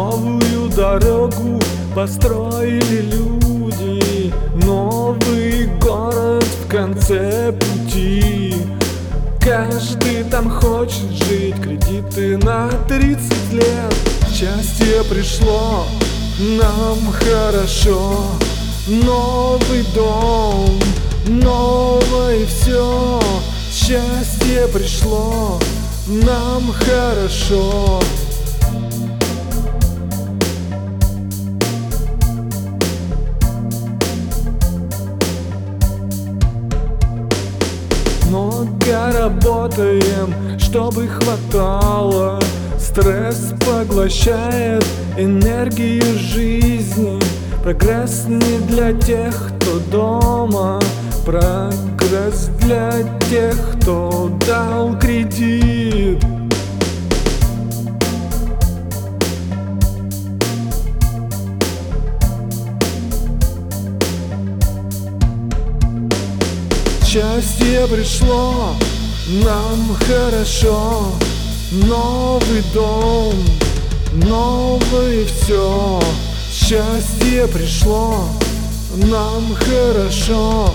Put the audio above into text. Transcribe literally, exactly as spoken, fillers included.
Новую дорогу построили люди, новый город в конце пути. Каждый там хочет жить, кредиты на тридцать лет. Счастье пришло, нам хорошо. Новый дом, новое все. Счастье пришло, нам хорошо. Много работаем, чтобы хватало. Стресс поглощает энергию жизни. Прогресс не для тех, кто дома. Прогресс для тех, кто дал кредит. Счастье пришло, нам хорошо. Новый дом, новое все. Счастье пришло, нам хорошо.